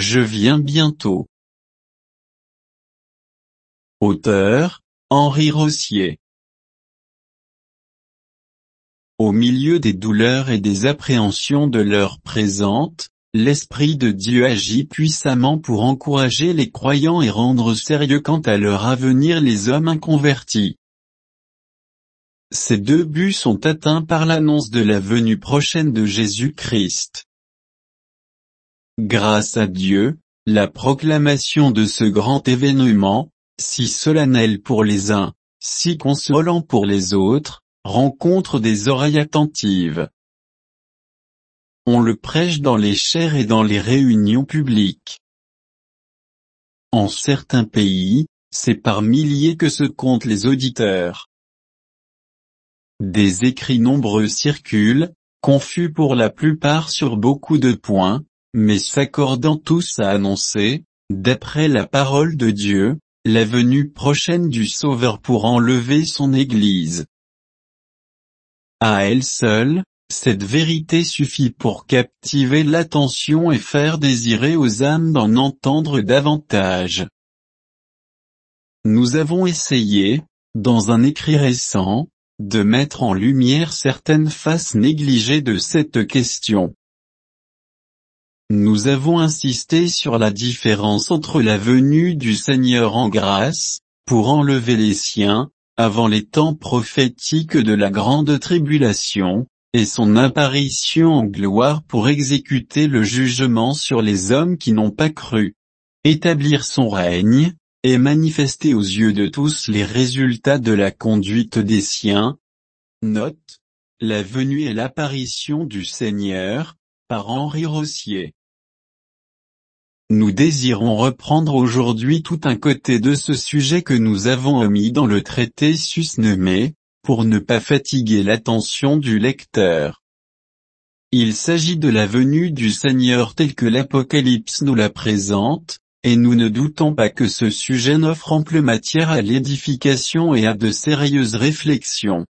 je viens bientôt. Auteur, Henri Rossier. Au milieu des douleurs et des appréhensions de l'heure présente, l'Esprit de Dieu agit puissamment pour encourager les croyants et rendre sérieux quant à leur avenir les hommes inconvertis. Ces deux buts sont atteints par l'annonce de la venue prochaine de Jésus-Christ. Grâce à Dieu, la proclamation de ce grand événement, si solennel pour les uns, si consolant pour les autres, rencontre des oreilles attentives. On le prêche dans les chairs et dans les réunions publiques. En certains pays, c'est par milliers que se comptent les auditeurs. Des écrits nombreux circulent, confus pour la plupart sur beaucoup de points, mais s'accordant tous à annoncer, d'après la parole de Dieu, la venue prochaine du Sauveur pour enlever son Église. À elle seule, cette vérité suffit pour captiver l'attention et faire désirer aux âmes d'en entendre davantage. Nous avons essayé, dans un écrit récent, de mettre en lumière certaines faces négligées de cette question. Nous avons insisté sur la différence entre la venue du Seigneur en grâce, pour enlever les siens, avant les temps prophétiques de la grande tribulation, et son apparition en gloire pour exécuter le jugement sur les hommes qui n'ont pas cru, établir son règne, et manifester aux yeux de tous les résultats de la conduite des siens. Note, la venue et l'apparition du Seigneur, par Henri Rossier. Nous désirons reprendre aujourd'hui tout un côté de ce sujet que nous avons omis dans le traité susnommé, pour ne pas fatiguer l'attention du lecteur. Il s'agit de la venue du Seigneur telle que l'Apocalypse nous la présente, et nous ne doutons pas que ce sujet n'offre ample matière à l'édification et à de sérieuses réflexions.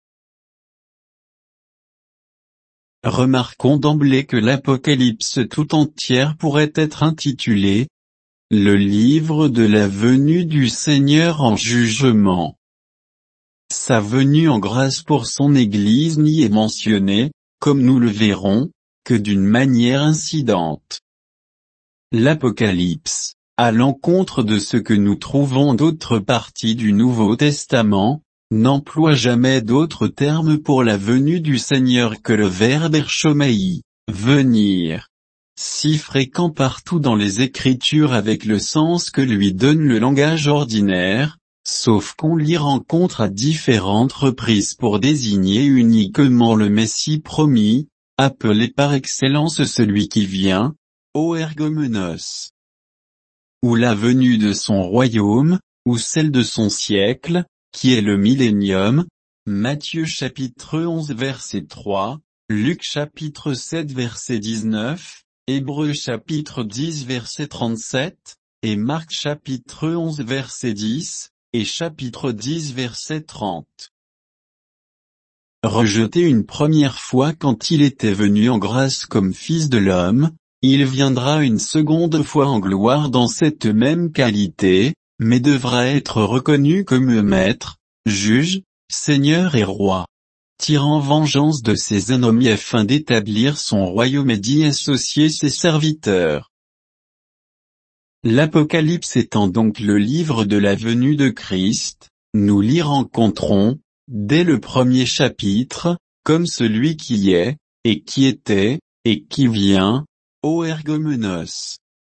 Remarquons d'emblée que l'Apocalypse tout entière pourrait être intitulée « Le livre de la venue du Seigneur en jugement ». Sa venue en grâce pour son Église n'y est mentionnée, comme nous le verrons, que d'une manière incidente. L'Apocalypse, à l'encontre de ce que nous trouvons d'autres parties du Nouveau Testament, n'emploie jamais d'autre terme pour la venue du Seigneur que le verbe erchomai, venir, si fréquent partout dans les Écritures avec le sens que lui donne le langage ordinaire, sauf qu'on l'y rencontre à différentes reprises pour désigner uniquement le Messie promis, appelé par excellence celui qui vient, ô ergomenos. Ou la venue de son royaume, ou celle de son siècle, qui est le millénium, Matthieu chapitre 11 verset 3, Luc chapitre 7 verset 19, Hébreux chapitre 10 verset 37, et Marc chapitre 11 verset 10, et chapitre 10 verset 30. Rejeté une première fois quand il était venu en grâce comme Fils de l'homme, il viendra une seconde fois en gloire dans cette même qualité, mais devra être reconnu comme Maître, Juge, Seigneur et Roi, tirant vengeance de ses ennemis afin d'établir son royaume et d'y associer ses serviteurs. L'Apocalypse étant donc le livre de la venue de Christ, nous l'y rencontrons, dès le premier chapitre, comme celui qui est, et qui était, et qui vient, ô ergomenos.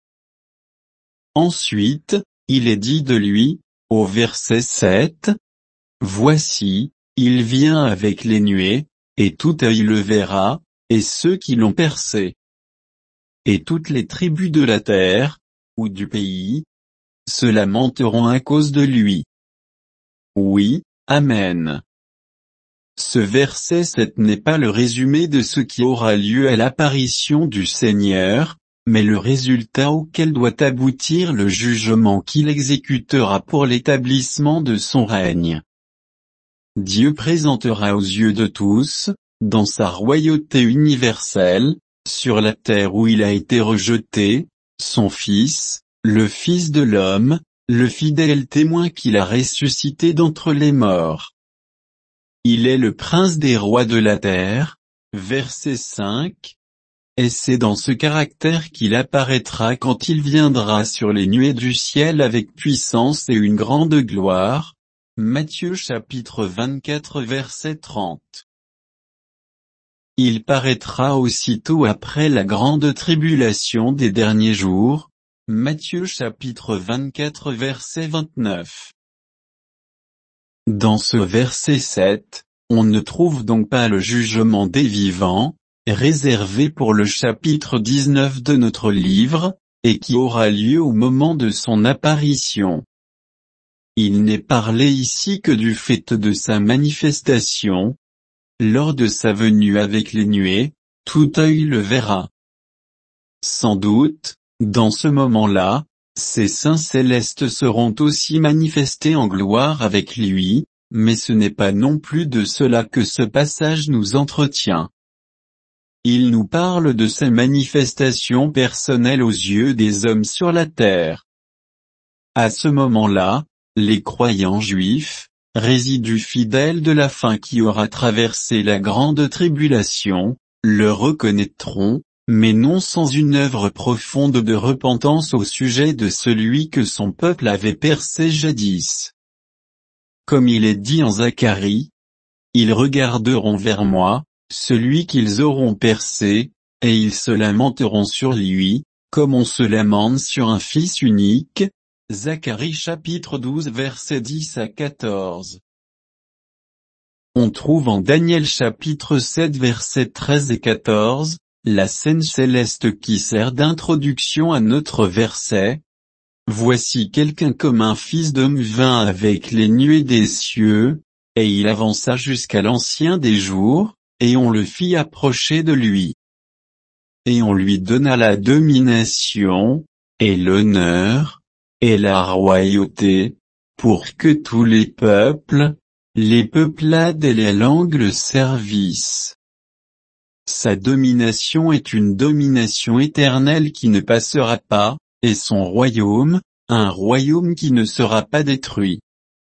Ensuite, il est dit de lui, au verset 7, voici, il vient avec les nuées, et tout œil le verra, et ceux qui l'ont percé. Et toutes les tribus de la terre, ou du pays, se lamenteront à cause de lui. Oui, Amen. Ce verset 7 n'est pas le résumé de ce qui aura lieu à l'apparition du Seigneur, mais le résultat auquel doit aboutir le jugement qu'il exécutera pour l'établissement de son règne. Dieu présentera aux yeux de tous, dans sa royauté universelle, sur la terre où il a été rejeté, son Fils, le Fils de l'homme, le fidèle témoin qu'il a ressuscité d'entre les morts. Il est le prince des rois de la terre, verset 5. Et c'est dans ce caractère qu'il apparaîtra quand il viendra sur les nuées du ciel avec puissance et une grande gloire. Matthieu chapitre 24 verset 30. Il paraîtra aussitôt après la grande tribulation des derniers jours. Matthieu chapitre 24 verset 29. Dans ce verset 7, on ne trouve donc pas le jugement des vivants, réservé pour le chapitre 19 de notre livre, et qui aura lieu au moment de son apparition. Il n'est parlé ici que du fait de sa manifestation. Lors de sa venue avec les nuées, tout œil le verra. Sans doute, dans ce moment-là, ces saints célestes seront aussi manifestés en gloire avec lui, mais ce n'est pas non plus de cela que ce passage nous entretient. Il nous parle de ces manifestations personnelles aux yeux des hommes sur la terre. À ce moment-là, les croyants juifs, résidus fidèles de la fin qui aura traversé la grande tribulation, le reconnaîtront, mais non sans une œuvre profonde de repentance au sujet de celui que son peuple avait percé jadis. Comme il est dit en Zacharie, « Ils regarderont vers moi, celui qu'ils auront percé, et ils se lamenteront sur lui, comme on se lamente sur un fils unique. » Zacharie chapitre 12 versets 10 à 14. On trouve en Daniel chapitre 7 versets 13 et 14, la scène céleste qui sert d'introduction à notre verset. Voici quelqu'un comme un fils d'homme vint avec les nuées des cieux, et il avança jusqu'à l'ancien des jours, et on le fit approcher de lui. Et on lui donna la domination, et l'honneur, et la royauté, pour que tous les peuples, les peuplades et les langues le servissent. Sa domination est une domination éternelle qui ne passera pas, et son royaume, un royaume qui ne sera pas détruit.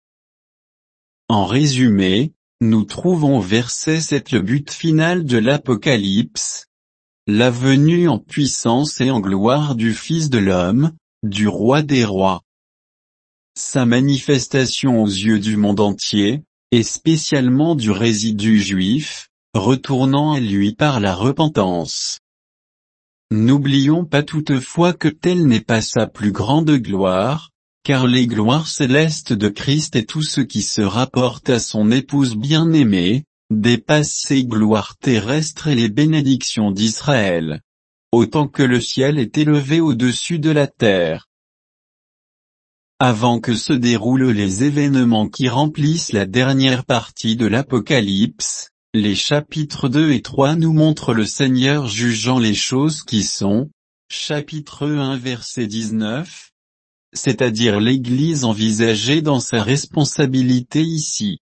En résumé, nous trouvons au verset 7 le but final de l'Apocalypse. La venue en puissance et en gloire du Fils de l'homme, du Roi des rois. Sa manifestation aux yeux du monde entier, et spécialement du résidu juif, retournant à lui par la repentance. N'oublions pas toutefois que telle n'est pas sa plus grande gloire, car les gloires célestes de Christ et tout ce qui se rapporte à son épouse bien-aimée, dépassent ces gloires terrestres et les bénédictions d'Israël. Autant que le ciel est élevé au-dessus de la terre. Avant que se déroulent les événements qui remplissent la dernière partie de l'Apocalypse, les chapitres 2 et 3 nous montrent le Seigneur jugeant les choses qui sont, chapitre 1 verset 19, c'est-à-dire l'Église envisagée dans sa responsabilité ici.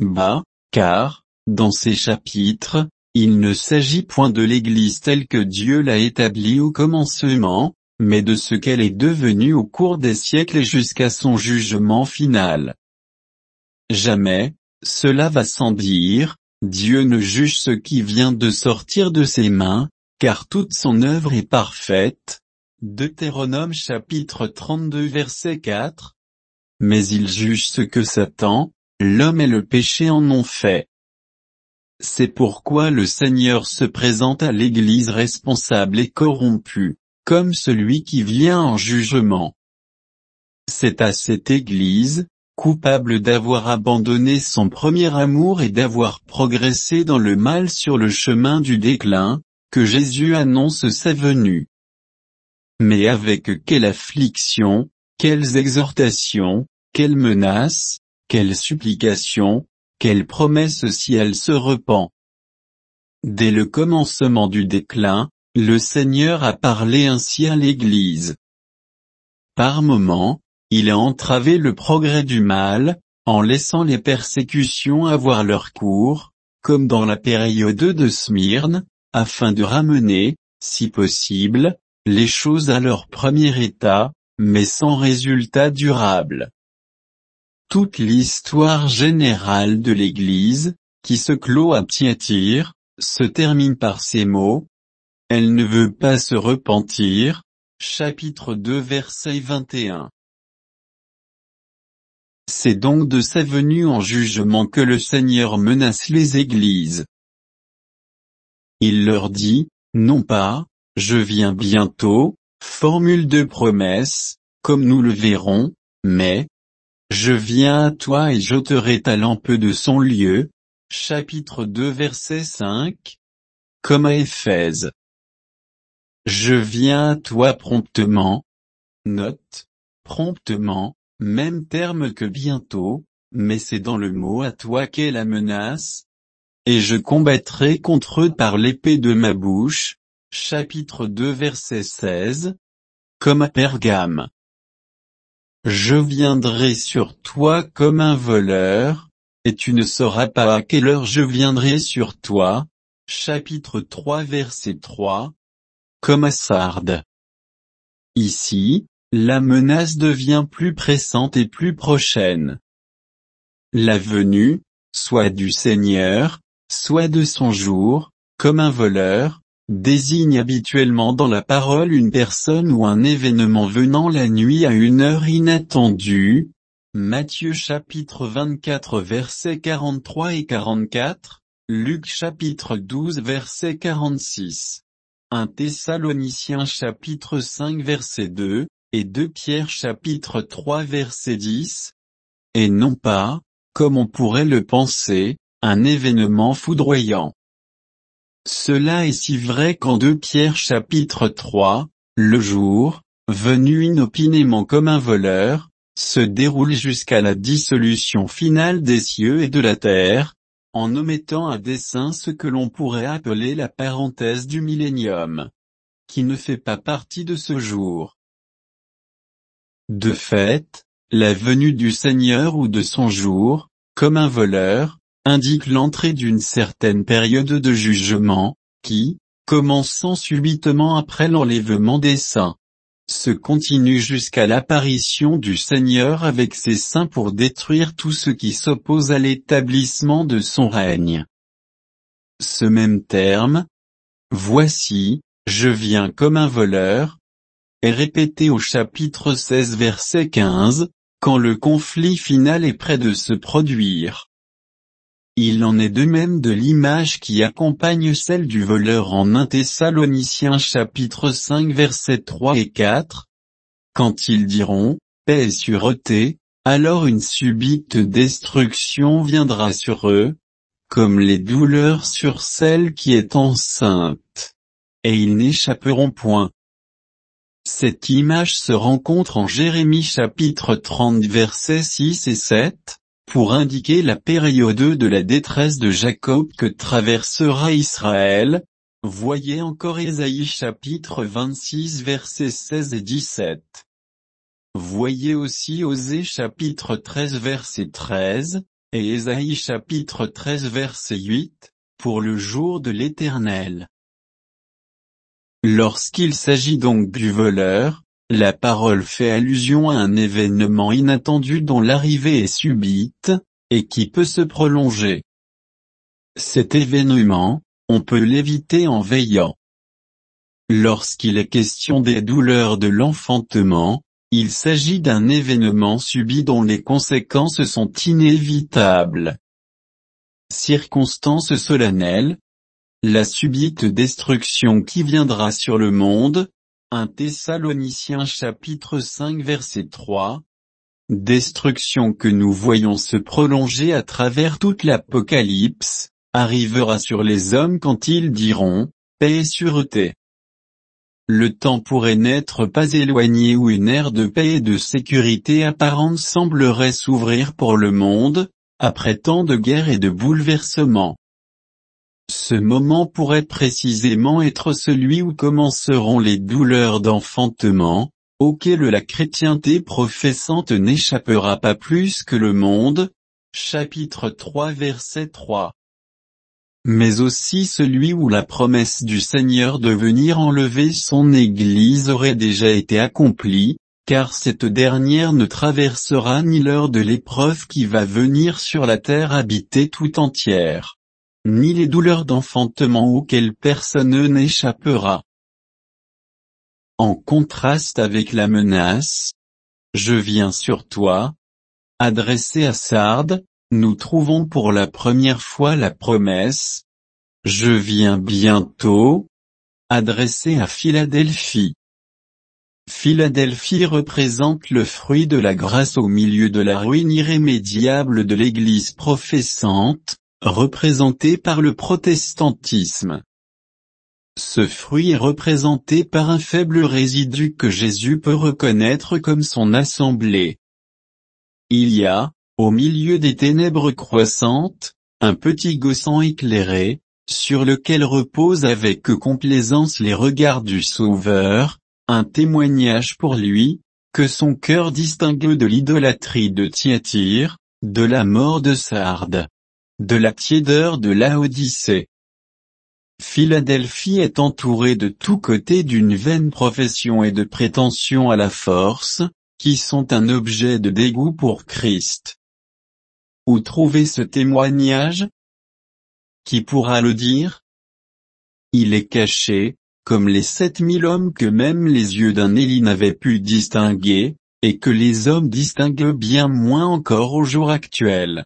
Car, dans ces chapitres, il ne s'agit point de l'Église telle que Dieu l'a établie au commencement, mais de ce qu'elle est devenue au cours des siècles et jusqu'à son jugement final. Jamais, cela va sans dire, Dieu ne juge ce qui vient de sortir de ses mains, car toute son œuvre est parfaite. Deutéronome chapitre 32 verset 4. Mais il juge ce que Satan, l'homme et le péché en ont fait. C'est pourquoi le Seigneur se présente à l'Église responsable et corrompue, comme celui qui vient en jugement. C'est à cette Église, coupable d'avoir abandonné son premier amour et d'avoir progressé dans le mal sur le chemin du déclin, que Jésus annonce sa venue. Mais avec quelle affliction, quelles exhortations, quelles menaces, quelles supplications, quelles promesses si elle se repent. Dès le commencement du déclin, le Seigneur a parlé ainsi à l'Église. Par moments, il a entravé le progrès du mal, en laissant les persécutions avoir leur cours, comme dans la période de Smyrne, afin de ramener, si possible, les choses à leur premier état, mais sans résultat durable. Toute l'histoire générale de l'Église, qui se clôt à Thyatire, se termine par ces mots. Elle ne veut pas se repentir. Chapitre 2 verset 21. C'est donc de sa venue en jugement que le Seigneur menace les églises. Il leur dit, non pas, je viens bientôt, formule de promesse, comme nous le verrons, mais, je viens à toi et j'ôterai ta lampe de son lieu. Chapitre 2 verset 5. Comme à Éphèse. Je viens à toi promptement. Note, promptement, même terme que bientôt, mais c'est dans le mot à toi qu'est la menace. Et je combattrai contre eux par l'épée de ma bouche. Chapitre 2 verset 16. Comme à Pergame. Je viendrai sur toi comme un voleur, et tu ne sauras pas à quelle heure je viendrai sur toi. Chapitre 3 verset 3. Comme à Sardes. Ici, la menace devient plus pressante et plus prochaine. La venue, soit du Seigneur, soit de son jour, comme un voleur, désigne habituellement dans la parole une personne ou un événement venant la nuit à une heure inattendue. Matthieu chapitre 24 versets 43 et 44, Luc chapitre 12 verset 46. 1 Thessaloniciens chapitre 5 verset 2, et 2 Pierre chapitre 3 verset 10. Et non pas, comme on pourrait le penser, un événement foudroyant. Cela est si vrai qu'en 2 Pierre chapitre 3, le jour, venu inopinément comme un voleur, se déroule jusqu'à la dissolution finale des cieux et de la terre, en omettant à dessein ce que l'on pourrait appeler la parenthèse du millénium, qui ne fait pas partie de ce jour. De fait, la venue du Seigneur ou de son jour, comme un voleur, indique l'entrée d'une certaine période de jugement, qui, commençant subitement après l'enlèvement des saints, se continue jusqu'à l'apparition du Seigneur avec ses saints pour détruire tout ce qui s'oppose à l'établissement de son règne. Ce même terme, voici, je viens comme un voleur, est répété au chapitre 16 verset 15, quand le conflit final est près de se produire. Il en est de même de l'image qui accompagne celle du voleur en 1 Thessaloniciens chapitre 5 versets 3 et 4. Quand ils diront, paix et sûreté, alors une subite destruction viendra sur eux, comme les douleurs sur celle qui est enceinte. Et ils n'échapperont point. Cette image se rencontre en Jérémie chapitre 30 versets 6 et 7. Pour indiquer la période de la détresse de Jacob que traversera Israël, voyez encore Ésaïe chapitre 26 versets 16 et 17. Voyez aussi Osée chapitre 13 verset 13, et Ésaïe chapitre 13 verset 8, pour le jour de l'Éternel. Lorsqu'il s'agit donc du voleur, la parole fait allusion à un événement inattendu dont l'arrivée est subite, et qui peut se prolonger. Cet événement, on peut l'éviter en veillant. Lorsqu'il est question des douleurs de l'enfantement, il s'agit d'un événement subit dont les conséquences sont inévitables. Circonstance solennelle, la subite destruction qui viendra sur le monde, 1 Thessaloniciens chapitre 5 verset 3. Destruction que nous voyons se prolonger à travers toute l'Apocalypse, arrivera sur les hommes quand ils diront, paix et sûreté. Le temps pourrait n'être pas éloigné où une ère de paix et de sécurité apparente semblerait s'ouvrir pour le monde, après tant de guerres et de bouleversements. Ce moment pourrait précisément être celui où commenceront les douleurs d'enfantement, auxquelles la chrétienté professante n'échappera pas plus que le monde. Chapitre 3 verset 3. mais aussi celui où la promesse du Seigneur de venir enlever son Église aurait déjà été accomplie, car cette dernière ne traversera ni l'heure de l'épreuve qui va venir sur la terre habitée tout entière, ni les douleurs d'enfantement auxquelles personne n'échappera. En contraste avec la menace, je viens sur toi, adressée à Sardes, nous trouvons pour la première fois la promesse, je viens bientôt, adressée à Philadelphie. Philadelphie représente le fruit de la grâce au milieu de la ruine irrémédiable de l'Église professante, représentée par le protestantisme. Ce fruit est représenté par un faible résidu que Jésus peut reconnaître comme son assemblée. Il y a, au milieu des ténèbres croissantes, un petit gossan éclairé, sur lequel reposent avec complaisance les regards du Sauveur, un témoignage pour lui, que son cœur distingue de l'idolâtrie de Thyatire, de la mort de Sardes, de la tiédeur de Laodicée. Philadelphie est entourée de tous côtés d'une vaine profession et de prétention à la force, qui sont un objet de dégoût pour Christ. Où trouver ce témoignage? Qui pourra le dire? Il est caché, comme les 7000 hommes que même les yeux d'un Élie n'avaient pu distinguer, et que les hommes distinguent bien moins encore au jour actuel.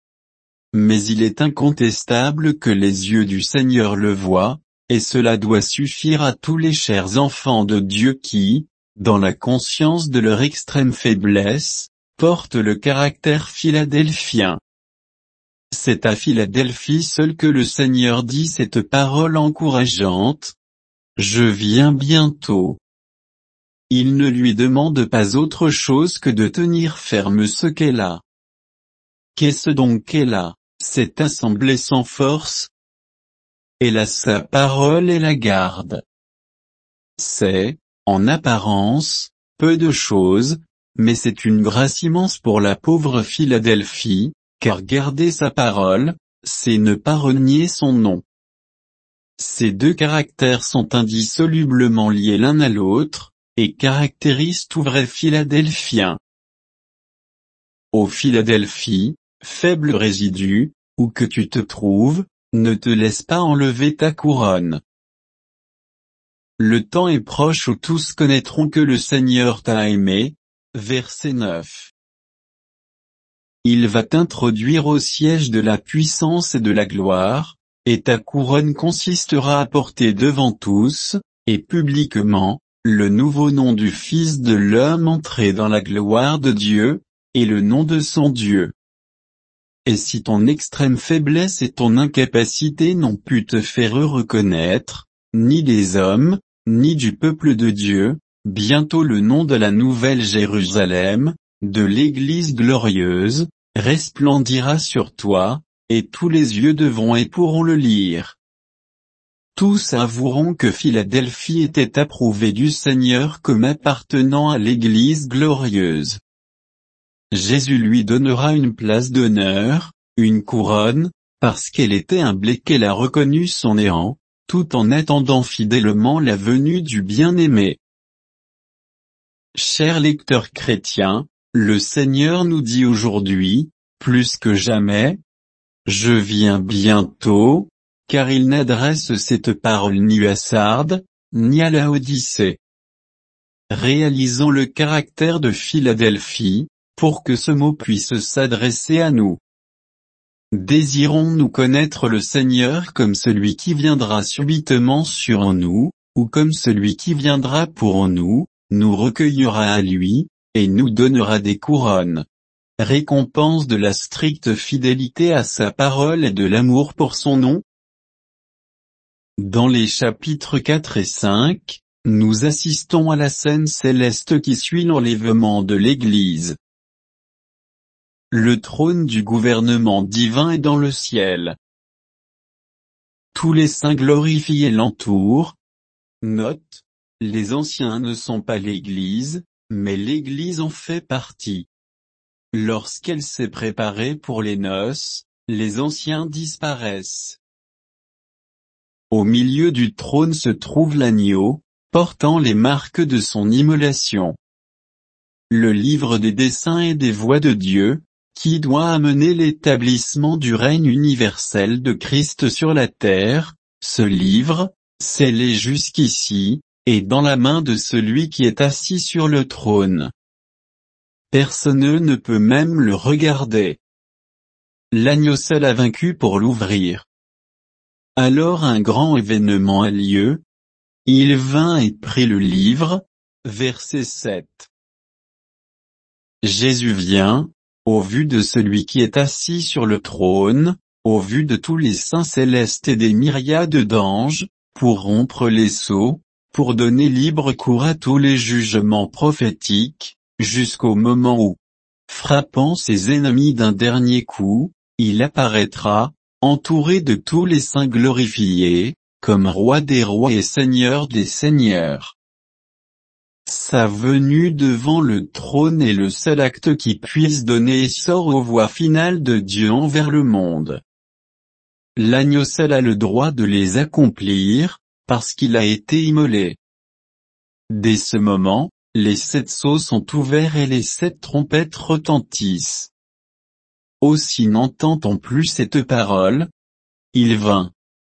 Mais il est incontestable que les yeux du Seigneur le voient, et cela doit suffire à tous les chers enfants de Dieu qui, dans la conscience de leur extrême faiblesse, portent le caractère philadelphien. C'est à Philadelphie seul que le Seigneur dit cette parole encourageante. Je viens bientôt. Il ne lui demande pas autre chose que de tenir ferme ce qu'elle a. Qu'est-ce donc qu'elle a, cette assemblée sans force? Elle a sa parole et la garde. C'est, en apparence, peu de choses, mais c'est une grâce immense pour la pauvre Philadelphie, car garder sa parole, c'est ne pas renier son nom. Ces deux caractères sont indissolublement liés l'un à l'autre, et caractérisent tout vrai Philadelphien. Ô Philadelphie, faible résidu, où que tu te trouves, ne te laisse pas enlever ta couronne. Le temps est proche où tous connaîtront que le Seigneur t'a aimé. Verset 9. Il va t'introduire au siège de la puissance et de la gloire, et ta couronne consistera à porter devant tous, et publiquement, le nouveau nom du Fils de l'homme entré dans la gloire de Dieu, et le nom de son Dieu. Et si ton extrême faiblesse et ton incapacité n'ont pu te faire reconnaître, ni des hommes, ni du peuple de Dieu, bientôt le nom de la nouvelle Jérusalem, de l'Église glorieuse, resplendira sur toi, et tous les yeux devront et pourront le lire. Tous avoueront que Philadelphie était approuvée du Seigneur comme appartenant à l'Église glorieuse. Jésus lui donnera une place d'honneur, une couronne, parce qu'elle était humble et qu'elle a reconnu son néant, tout en attendant fidèlement la venue du bien-aimé. Chers lecteurs chrétiens, le Seigneur nous dit aujourd'hui, plus que jamais, je viens bientôt, car il n'adresse cette parole ni à Sardes, ni à Laodicée. Réalisons le caractère de Philadelphie, pour que ce mot puisse s'adresser à nous. Désirons-nous connaître le Seigneur comme celui qui viendra subitement sur nous, ou comme celui qui viendra pour nous, nous recueillera à lui, et nous donnera des couronnes. Récompense de la stricte fidélité à sa parole et de l'amour pour son nom? Dans les chapitres 4 et 5, nous assistons à la scène céleste qui suit l'enlèvement de l'Église. Le trône du gouvernement divin est dans le ciel. Tous les saints glorifiés l'entourent. Note, les anciens ne sont pas l'Église, mais l'Église en fait partie. Lorsqu'elle s'est préparée pour les noces, les anciens disparaissent. Au milieu du trône se trouve l'agneau, portant les marques de son immolation. Le livre des desseins et des voies de Dieu, qui doit amener l'établissement du règne universel de Christ sur la terre, ce livre, scellé jusqu'ici, est dans la main de celui qui est assis sur le trône. Personne ne peut même le regarder. L'agneau seul a vaincu pour l'ouvrir. Alors un grand événement a lieu. Il vint et prit le livre, verset 7. Jésus vient, au vu de celui qui est assis sur le trône, au vu de tous les saints célestes et des myriades d'anges, pour rompre les sceaux, pour donner libre cours à tous les jugements prophétiques, jusqu'au moment où, frappant ses ennemis d'un dernier coup, il apparaîtra, entouré de tous les saints glorifiés, comme roi des rois et seigneur des seigneurs. Sa venue devant le trône est le seul acte qui puisse donner essor aux voies finales de Dieu envers le monde. L'agneau seul a le droit de les accomplir, parce qu'il a été immolé. Dès ce moment, les 7 sceaux sont ouverts et les 7 trompettes retentissent. Aussi n'entend-on plus cette parole. Il vint.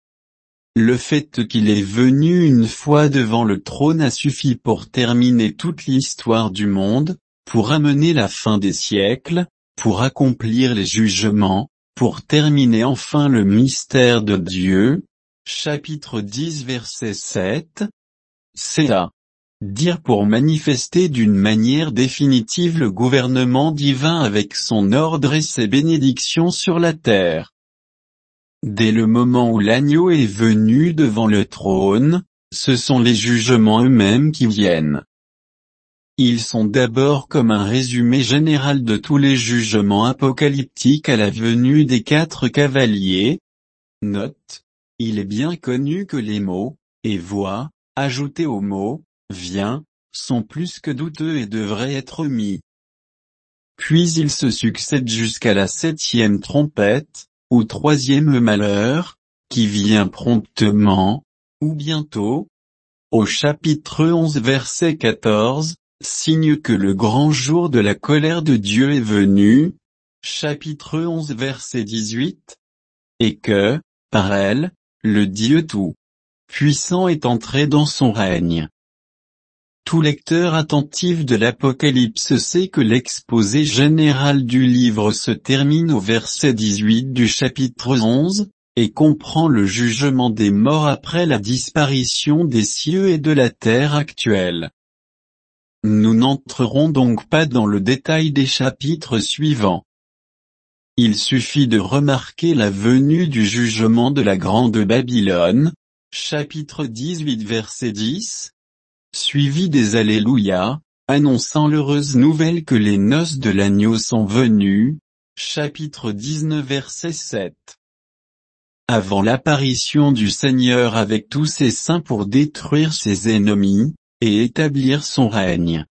Le fait qu'il est venu une fois devant le trône a suffi pour terminer toute l'histoire du monde, pour amener la fin des siècles, pour accomplir les jugements, pour terminer enfin le mystère de Dieu. Chapitre 10 verset 7. C'est-à dire pour manifester d'une manière définitive le gouvernement divin avec son ordre et ses bénédictions sur la terre. Dès le moment où l'agneau est venu devant le trône, ce sont les jugements eux-mêmes qui viennent. Ils sont d'abord comme un résumé général de tous les jugements apocalyptiques à la venue des 4 cavaliers. Note, il est bien connu que les mots, et voix, ajoutés aux mots, vient, sont plus que douteux et devraient être mis. Puis ils se succèdent jusqu'à la 7e trompette, ou 3e malheur, qui vient promptement, ou bientôt. Au chapitre 11 verset 14, signe que le grand jour de la colère de Dieu est venu. Chapitre 11 verset 18. Et que, par elle, le Dieu tout-puissant est entré dans son règne. Tout lecteur attentif de l'Apocalypse sait que l'exposé général du livre se termine au verset 18 du chapitre 11, et comprend le jugement des morts après la disparition des cieux et de la terre actuelle. Nous n'entrerons donc pas dans le détail des chapitres suivants. Il suffit de remarquer la venue du jugement de la Grande Babylone, chapitre 18 verset 10, suivi des Alléluia, annonçant l'heureuse nouvelle que les noces de l'agneau sont venues, chapitre 19 verset 7. Avant l'apparition du Seigneur avec tous ses saints pour détruire ses ennemis, et établir son règne.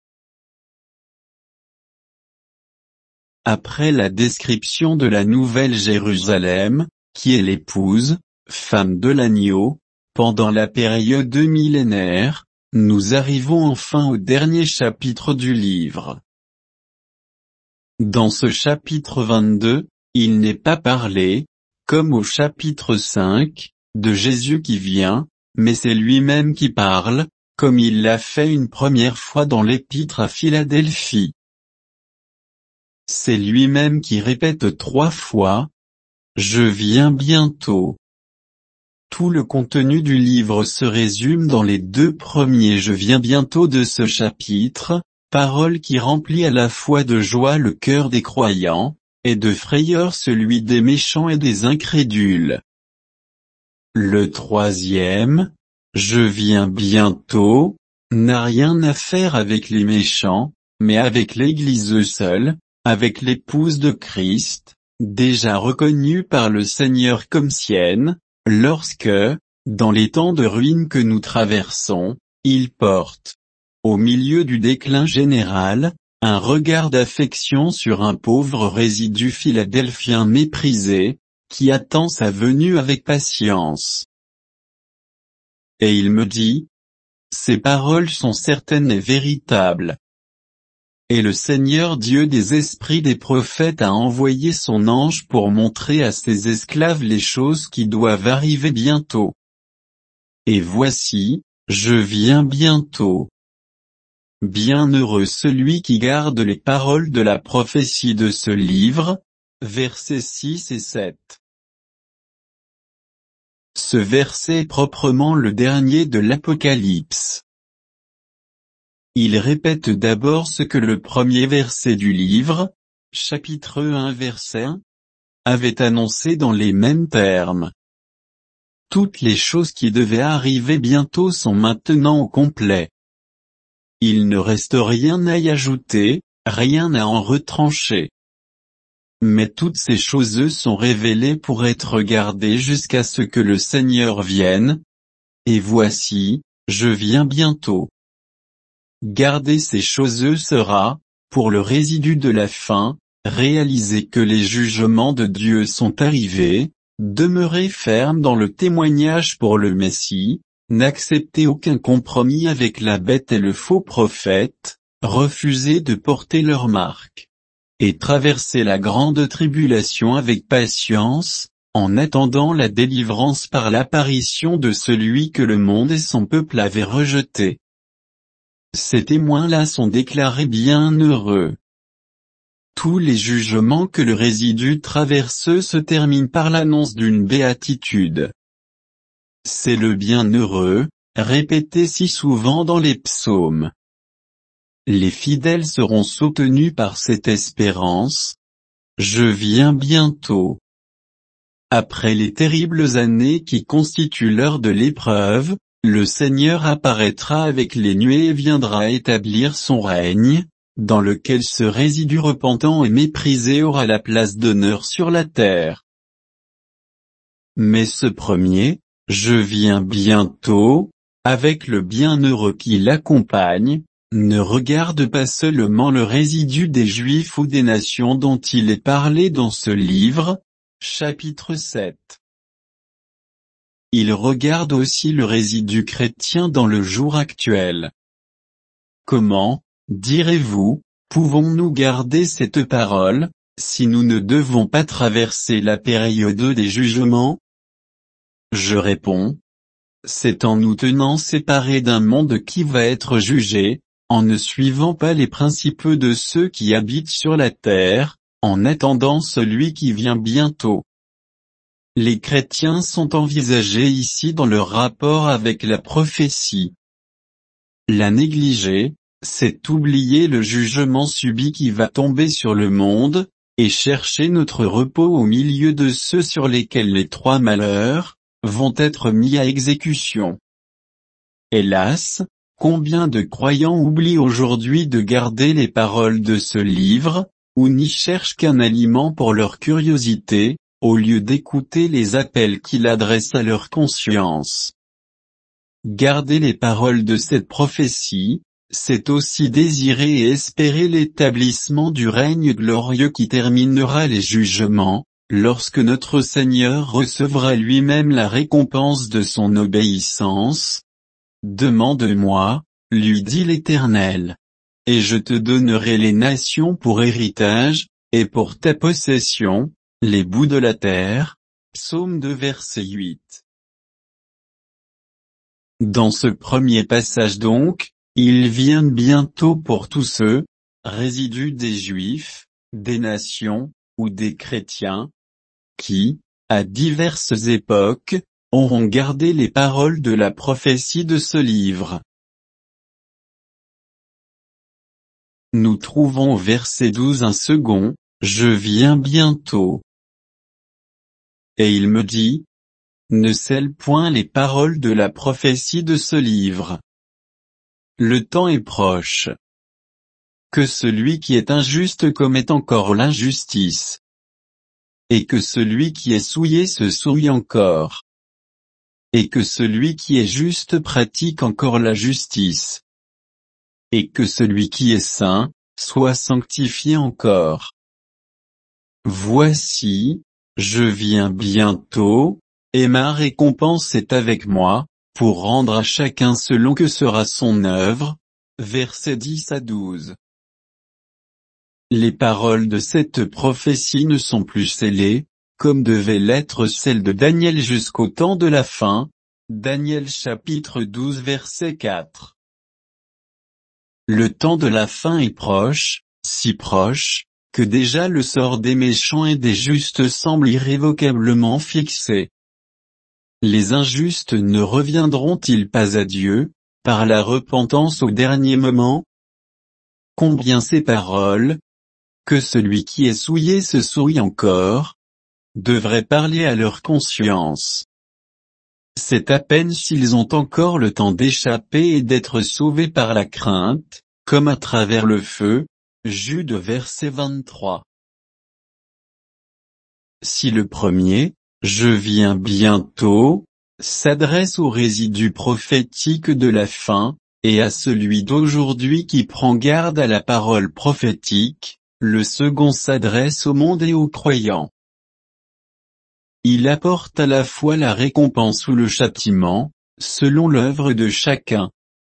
Après la description de la nouvelle Jérusalem, qui est l'épouse, femme de l'agneau, pendant la période millénaire, nous arrivons enfin au dernier chapitre du livre. Dans ce chapitre 22, il n'est pas parlé, comme au chapitre 5, de Jésus qui vient, mais c'est lui-même qui parle, comme il l'a fait une première fois dans l'épître à Philadelphie. C'est lui-même qui répète 3 fois, « Je viens bientôt ». Tout le contenu du livre se résume dans les 2 premiers « Je viens bientôt » de ce chapitre, parole qui remplit à la fois de joie le cœur des croyants, et de frayeur celui des méchants et des incrédules. Le 3e, « Je viens bientôt », n'a rien à faire avec les méchants, mais avec l'Église seule, avec l'épouse de Christ, déjà reconnue par le Seigneur comme sienne, lorsque, dans les temps de ruine que nous traversons, il porte, au milieu du déclin général, un regard d'affection sur un pauvre résidu philadelphien méprisé, qui attend sa venue avec patience. Et il me dit, ces paroles sont certaines et véritables. Et le Seigneur Dieu des esprits des prophètes a envoyé son ange pour montrer à ses esclaves les choses qui doivent arriver bientôt. Et voici, je viens bientôt. Bienheureux celui qui garde les paroles de la prophétie de ce livre. Versets 6 et 7. Ce verset est proprement le dernier de l'Apocalypse. Il répète d'abord ce que le premier verset du livre, chapitre 1 verset 1, avait annoncé dans les mêmes termes. Toutes les choses qui devaient arriver bientôt sont maintenant au complet. Il ne reste rien à y ajouter, rien à en retrancher. Mais toutes ces choses sont révélées pour être gardées jusqu'à ce que le Seigneur vienne. Et voici, je viens bientôt. Garder ces choses sera, pour le résidu de la fin, réaliser que les jugements de Dieu sont arrivés, demeurer ferme dans le témoignage pour le Messie, n'accepter aucun compromis avec la bête et le faux prophète, refuser de porter leur marque, et traverser la grande tribulation avec patience, en attendant la délivrance par l'apparition de celui que le monde et son peuple avaient rejeté. Ces témoins-là sont déclarés bienheureux. Tous les jugements que le résidu traverse se terminent par l'annonce d'une béatitude. C'est le bienheureux, répété si souvent dans les psaumes. Les fidèles seront soutenus par cette espérance. Je viens bientôt. Après les terribles années qui constituent l'heure de l'épreuve, le Seigneur apparaîtra avec les nuées et viendra établir son règne, dans lequel ce résidu repentant et méprisé aura la place d'honneur sur la terre. Mais ce premier, je viens bientôt, avec le bienheureux qui l'accompagne, ne regarde pas seulement le résidu des Juifs ou des nations dont il est parlé dans ce livre, chapitre 7. Il regarde aussi le résidu chrétien dans le jour actuel. Comment, direz-vous, pouvons-nous garder cette parole, si nous ne devons pas traverser la période des jugements? Je réponds, c'est en nous tenant séparés d'un monde qui va être jugé, en ne suivant pas les principes de ceux qui habitent sur la terre, en attendant celui qui vient bientôt. Les chrétiens sont envisagés ici dans leur rapport avec la prophétie. La négliger, c'est oublier le jugement subit qui va tomber sur le monde, et chercher notre repos au milieu de ceux sur lesquels les trois malheurs vont être mis à exécution. Hélas, combien de croyants oublient aujourd'hui de garder les paroles de ce livre, ou n'y cherchent qu'un aliment pour leur curiosité, au lieu d'écouter les appels qu'il adresse à leur conscience. Garder les paroles de cette prophétie, c'est aussi désirer et espérer l'établissement du règne glorieux qui terminera les jugements, lorsque notre Seigneur recevra lui-même la récompense de son obéissance. Demande-moi, lui dit l'Éternel, et je te donnerai les nations pour héritage, et pour ta possession, les bouts de la terre. Psaume 2 verset 8. Dans ce premier passage donc, il vient bientôt pour tous ceux, résidus des Juifs, des nations, ou des chrétiens, qui, à diverses époques, auront gardé les paroles de la prophétie de ce livre. Nous trouvons au verset 12 un second, je viens bientôt. Et il me dit, ne scelle point les paroles de la prophétie de ce livre. Le temps est proche. Que celui qui est injuste commette encore l'injustice. Et que celui qui est souillé se souille encore. Et que celui qui est juste pratique encore la justice. Et que celui qui est saint, soit sanctifié encore. Voici, je viens bientôt, et ma récompense est avec moi, pour rendre à chacun selon que sera son œuvre. Versets 10 à 12. Les paroles de cette prophétie ne sont plus scellées, comme devaient l'être celles de Daniel jusqu'au temps de la fin. Daniel chapitre 12 verset 4. Le temps de la fin est proche, si proche, que déjà le sort des méchants et des justes semble irrévocablement fixé. Les injustes ne reviendront-ils pas à Dieu, par la repentance au dernier moment? Combien ces paroles, que celui qui est souillé se souille encore, devraient parler à leur conscience. C'est à peine s'ils ont encore le temps d'échapper et d'être sauvés par la crainte, comme à travers le feu. Jude verset 23. Si le premier, je viens bientôt, s'adresse au résidu prophétique de la fin, et à celui d'aujourd'hui qui prend garde à la parole prophétique, le second s'adresse au monde et aux croyants. Il apporte à la fois la récompense ou le châtiment, selon l'œuvre de chacun.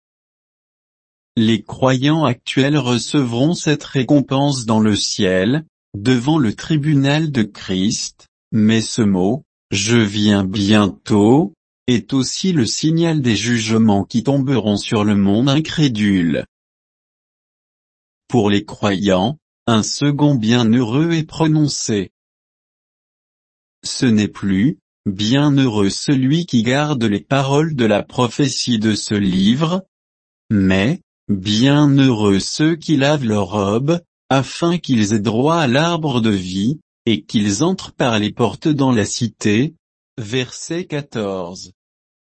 Les croyants actuels recevront cette récompense dans le ciel, devant le tribunal de Christ, mais ce mot, « je viens bientôt », est aussi le signal des jugements qui tomberont sur le monde incrédule. Pour les croyants, un second bienheureux est prononcé. Ce n'est plus « bienheureux celui qui garde les paroles de la prophétie de ce livre », mais « bienheureux ceux qui lavent leurs robes, afin qu'ils aient droit à l'arbre de vie, et qu'ils entrent par les portes dans la cité. » Verset 14.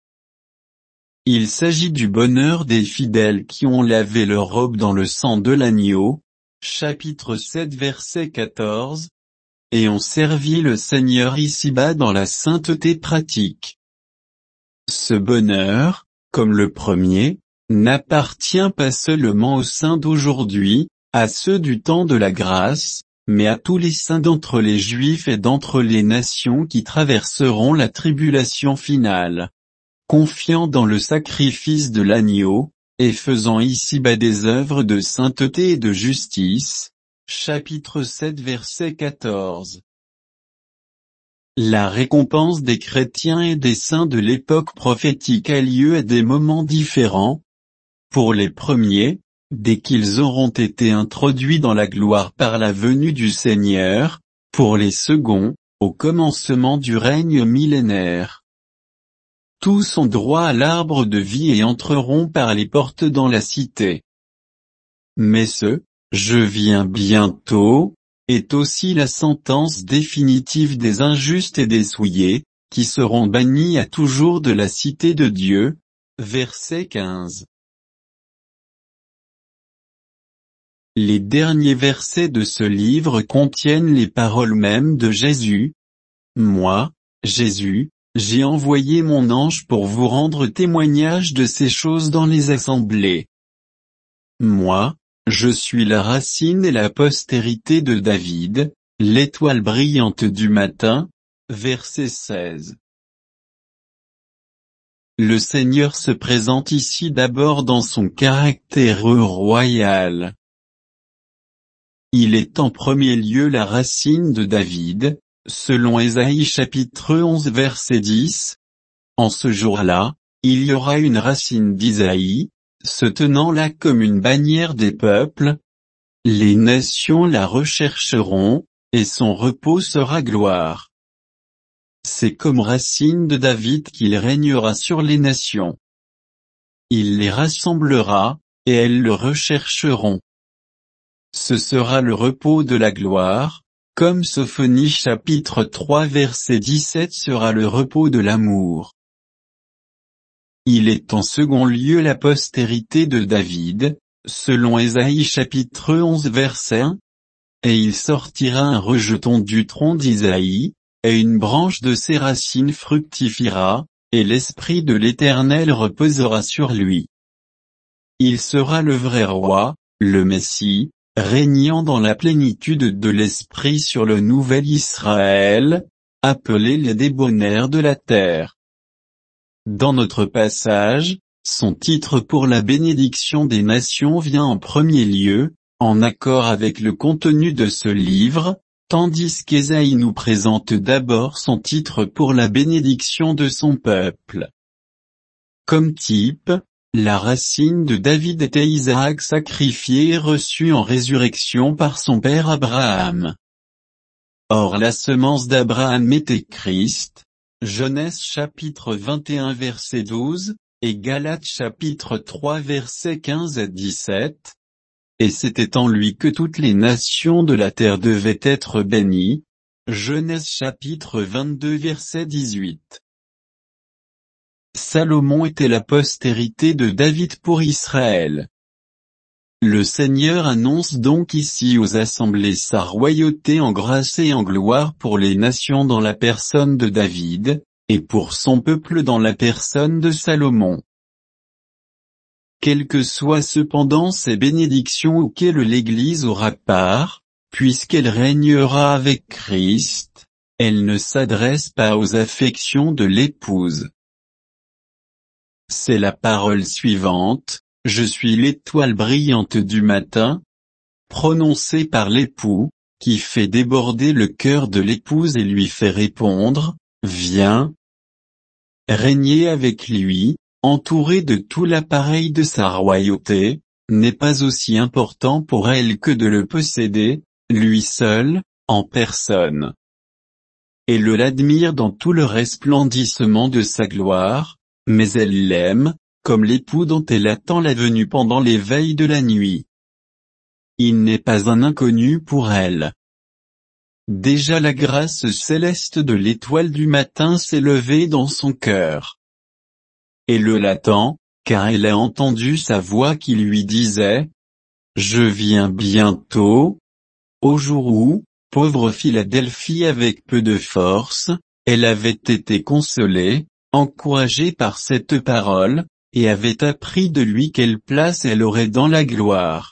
Il s'agit du bonheur des fidèles qui ont lavé leurs robes dans le sang de l'agneau. Chapitre 7 verset 14. Et ont servi le Seigneur ici-bas dans la sainteté pratique. Ce bonheur, comme le premier, n'appartient pas seulement aux saints d'aujourd'hui, à ceux du temps de la grâce, mais à tous les saints d'entre les Juifs et d'entre les nations qui traverseront la tribulation finale. Confiant dans le sacrifice de l'agneau, et faisant ici-bas des œuvres de sainteté et de justice. Chapitre 7 verset 14. La récompense des chrétiens et des saints de l'époque prophétique a lieu à des moments différents. Pour les premiers, dès qu'ils auront été introduits dans la gloire par la venue du Seigneur, pour les seconds, au commencement du règne millénaire. Tous ont droit à l'arbre de vie et entreront par les portes dans la cité. Mais ce « je viens bientôt » est aussi la sentence définitive des injustes et des souillés, qui seront bannis à toujours de la cité de Dieu. Verset 15. Les derniers versets de ce livre contiennent les paroles mêmes de Jésus. Moi, Jésus, j'ai envoyé mon ange pour vous rendre témoignage de ces choses dans les assemblées. Moi, je suis la racine et la postérité de David, l'étoile brillante du matin. Verset 16. Le Seigneur se présente ici d'abord dans son caractère royal. Il est en premier lieu la racine de David, selon Ésaïe chapitre 11 verset 10. En ce jour-là, il y aura une racine d'Isaïe, se tenant là comme une bannière des peuples. Les nations la rechercheront, et son repos sera gloire. C'est comme racine de David qu'il régnera sur les nations. Il les rassemblera, et elles le rechercheront. Ce sera le repos de la gloire, comme Sophonie chapitre 3 verset 17 sera le repos de l'amour. Il est en second lieu la postérité de David, selon Ésaïe chapitre 11 verset 1. Et il sortira un rejeton du tronc d'Isaïe, et une branche de ses racines fructifiera, et l'Esprit de l'Éternel reposera sur lui. Il sera le vrai roi, le Messie, régnant dans la plénitude de l'Esprit sur le nouvel Israël, appelé les débonnaires de la terre. Dans notre passage, son titre pour la bénédiction des nations vient en premier lieu, en accord avec le contenu de ce livre, tandis qu'Ésaïe nous présente d'abord son titre pour la bénédiction de son peuple. Comme type, la racine de David était Isaac sacrifié et reçu en résurrection par son père Abraham. Or la semence d'Abraham était Christ, Genèse chapitre 21 verset 12, et Galates chapitre 3 verset 15 à 17. Et c'était en lui que toutes les nations de la terre devaient être bénies. Genèse chapitre 22 verset 18. Salomon était la postérité de David pour Israël. Le Seigneur annonce donc ici aux assemblées sa royauté en grâce et en gloire pour les nations dans la personne de David, et pour son peuple dans la personne de Salomon. Quelles que soient cependant ces bénédictions auxquelles l'Église aura part, puisqu'elle régnera avec Christ, elle ne s'adresse pas aux affections de l'épouse. C'est la parole suivante, « Je suis l'étoile brillante du matin », prononcée par l'époux, qui fait déborder le cœur de l'épouse et lui fait répondre, « Viens ». Régner avec lui, entouré de tout l'appareil de sa royauté, n'est pas aussi important pour elle que de le posséder, lui seul, en personne. Elle l'admire dans tout le resplendissement de sa gloire, mais elle l'aime, comme l'époux dont elle attend la venue pendant les veilles de la nuit. Il n'est pas un inconnu pour elle. Déjà la grâce céleste de l'étoile du matin s'est levée dans son cœur. Elle l'attend, car elle a entendu sa voix qui lui disait « Je viens bientôt ». Au jour où, pauvre Philadelphie avec peu de force, elle avait été consolée, encouragée par cette parole, et avait appris de lui quelle place elle aurait dans la gloire.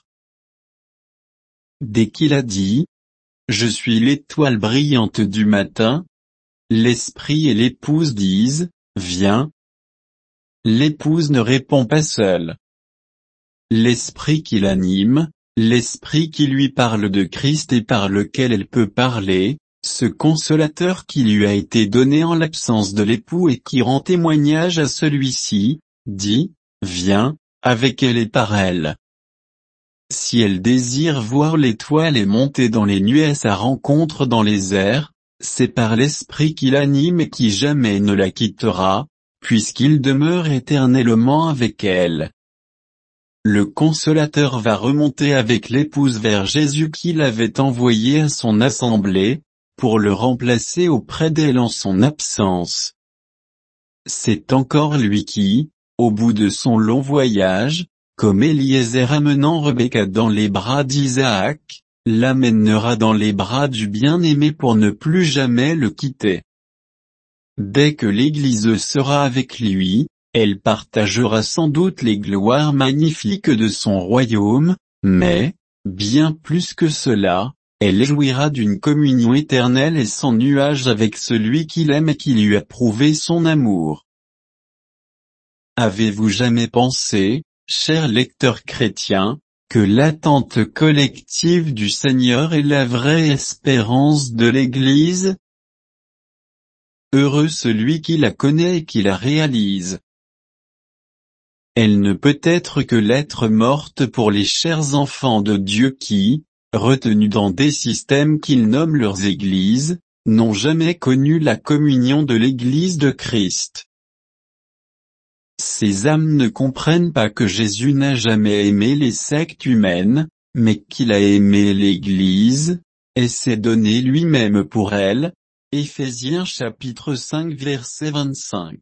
Dès qu'il a dit « Je suis l'étoile brillante du matin », l'esprit et l'épouse disent « Viens ». L'épouse ne répond pas seule. L'esprit qui l'anime, l'esprit qui lui parle de Christ et par lequel elle peut parler, ce consolateur qui lui a été donné en l'absence de l'époux et qui rend témoignage à celui-ci, dit « Viens », avec elle et par elle. Si elle désire voir l'étoile et monter dans les nuées à sa rencontre dans les airs, c'est par l'esprit qui l'anime et qui jamais ne la quittera, puisqu'il demeure éternellement avec elle. Le consolateur va remonter avec l'épouse vers Jésus qui l'avait envoyé à son assemblée, pour le remplacer auprès d'elle en son absence. C'est encore lui qui, au bout de son long voyage, comme Eliezer amenant Rebecca dans les bras d'Isaac, l'amènera dans les bras du bien-aimé pour ne plus jamais le quitter. Dès que l'Église sera avec lui, elle partagera sans doute les gloires magnifiques de son royaume, mais, bien plus que cela, elle jouira d'une communion éternelle et sans nuage avec celui qui l'aime et qui lui a prouvé son amour. Avez-vous jamais pensé, chers lecteurs chrétiens, que l'attente collective du Seigneur est la vraie espérance de l'Église? Heureux celui qui la connaît et qui la réalise. Elle ne peut être que l'être morte pour les chers enfants de Dieu qui, retenus dans des systèmes qu'ils nomment leurs églises, n'ont jamais connu la communion de l'Église de Christ. Ces âmes ne comprennent pas que Jésus n'a jamais aimé les sectes humaines, mais qu'il a aimé l'Église, et s'est donné lui-même pour elle. Éphésiens chapitre 5 verset 25.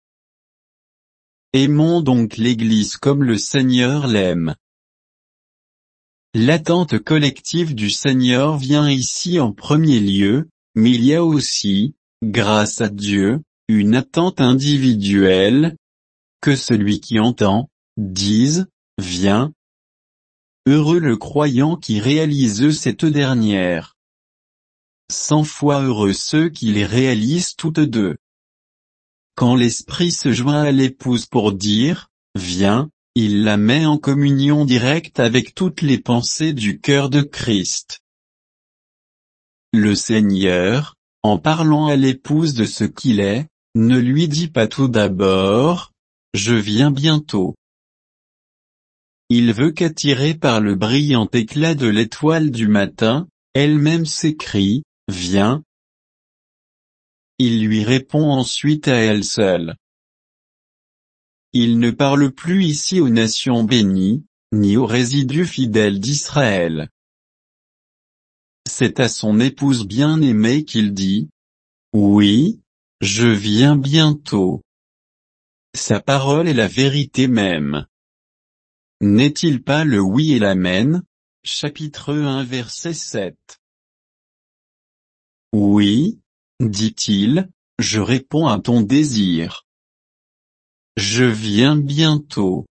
Aimons donc l'Église comme le Seigneur l'aime. L'attente collective du Seigneur vient ici en premier lieu, mais il y a aussi, grâce à Dieu, une attente individuelle, que celui qui entend, dise, viens. Heureux le croyant qui réalise cette dernière. 100 fois heureux ceux qui les réalisent toutes deux. Quand l'esprit se joint à l'épouse pour dire « Viens », il la met en communion directe avec toutes les pensées du cœur de Christ. Le Seigneur, en parlant à l'épouse de ce qu'il est, ne lui dit pas tout d'abord « Je viens bientôt ». Il veut qu'attirée par le brillant éclat de l'étoile du matin, elle-même s'écrie « Viens ». Il lui répond ensuite à elle seule. Il ne parle plus ici aux nations bénies, ni aux résidus fidèles d'Israël. C'est à son épouse bien-aimée qu'il dit « Oui, je viens bientôt ». Sa parole est la vérité même. N'est-il pas le oui et l'amen? Chapitre 1 verset 7. Oui, dit-il, je réponds à ton désir. Je viens bientôt.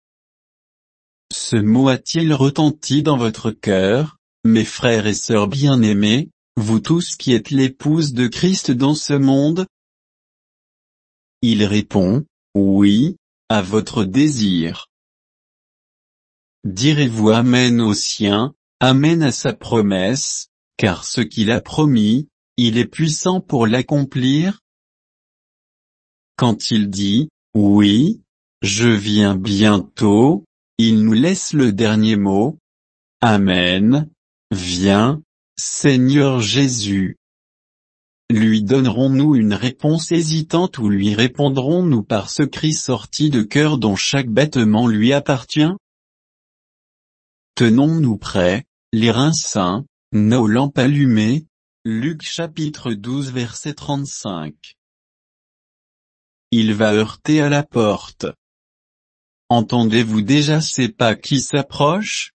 Ce mot a-t-il retenti dans votre cœur, mes frères et sœurs bien-aimés, vous tous qui êtes l'épouse de Christ dans ce monde? Il répond, oui, à votre désir. Direz-vous Amen au sien, Amen à sa promesse, car ce qu'il a promis, il est puissant pour l'accomplir? Quand il dit, oui, je viens bientôt, il nous laisse le dernier mot. Amen. Viens, Seigneur Jésus. Lui donnerons-nous une réponse hésitante ou lui répondrons-nous par ce cri sorti de cœur dont chaque battement lui appartient? Tenons-nous prêts, les reins saints, nos lampes allumées. Luc chapitre 12 verset 35. Il va heurter à la porte. Entendez-vous déjà ces pas qui s'approchent?